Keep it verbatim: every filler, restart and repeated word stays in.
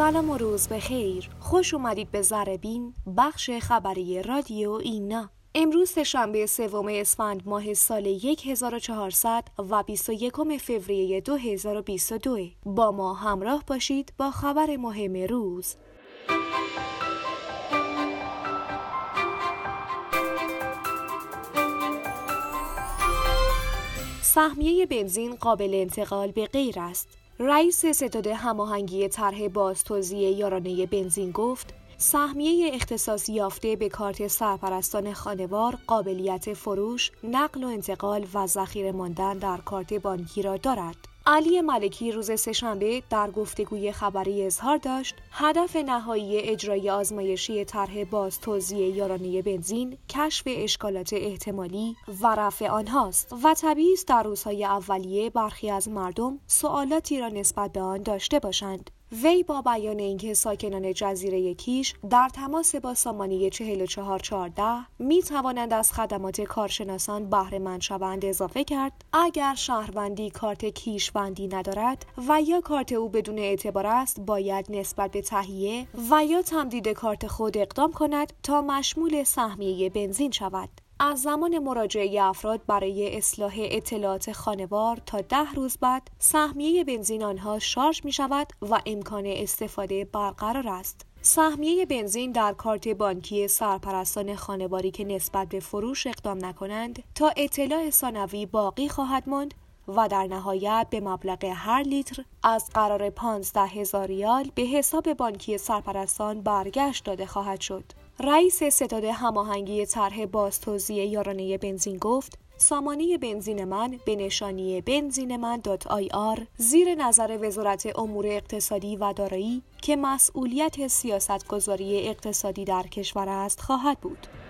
سلام و روز بخیر. خوش اومدید به ذره‌بین، بخش خبری رادیو اینا. امروز سه‌شنبه سوم اسفند ماه سال هزار و چهارصد و بیست و یکم فوریه دو هزار و بیست و دو. با ما همراه باشید با خبر مهم روز. سهمیه بنزین قابل انتقال به غیر است. رئیس ستاد هماهنگی طرح بازتوزیع یارانه بنزین گفت سهمیه اختصاص یافته به کارت سرپرستان خانوار قابلیت فروش، نقل و انتقال و ذخیره ماندن در کارت بانکی را دارد. علی ملکی روز سه‌شنبه در گفتگوی خبری اظهار داشت هدف نهایی اجرای آزمایشی طرح بازتوزیع یارانه بنزین کشف اشکالات احتمالی و رفع آنهاست و طبیعی است در روزهای اولیه برخی از مردم سوالاتی را نسبت به آن داشته باشند. وی با بیان اینکه ساکنان جزیره کیش در تماس با سامانه چهل و چهار چهارده می توانند از خدمات کارشناسان بهره مند شوند اضافه کرد اگر شهروندی کارت کیشوندی ندارد و یا کارت او بدون اعتبار است باید نسبت به تهیه و یا تمدید کارت خود اقدام کند تا مشمول سهمیه بنزین شود. از زمان مراجعه افراد برای اصلاح اطلاعات خانوار تا ده روز بعد سهمیه بنزین آنها شارژ می شود و امکان استفاده برقرار است. سهمیه بنزین در کارت بانکی سرپرستان خانواری که نسبت به فروش اقدام نکنند تا اطلاع ثانوی باقی خواهد ماند و در نهایت به مبلغ هر لیتر از قرار پانزده هزار ریال به حساب بانکی سرپرستان برگشت داده خواهد شد. رئیس ستاد هماهنگی طرح بازتوزیع یارانه بنزین گفت سامانه بنزین من به نشانی بنزین من دات آی آر زیر نظر وزارت امور اقتصادی و دارایی که مسئولیت سیاستگذاری اقتصادی در کشور است خواهد بود.